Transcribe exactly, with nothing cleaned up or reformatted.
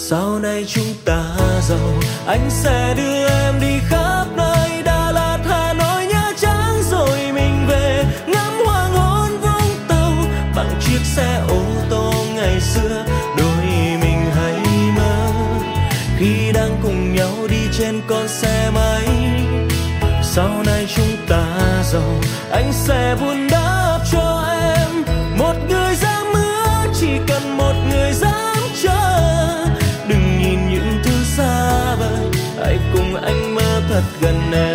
Sau này chúng ta giàu, anh sẽ đưa em đi khắp nơi, Đà Lạt, Hà Nội, Nha Trang, rồi mình về ngắm hoàng hôn Vũng Tàu bằng chiếc xe ô tô ngày xưa đôi mình hay mơ khi đang cùng nhau đi trên con xe máy. Sau này chúng ta giàu, anh sẽ vun đắp cho em một người dám hứa, chỉ cần một người dám chờ. Đừng nhìn những thứ xa vời, hãy cùng anh mơ thật gần em.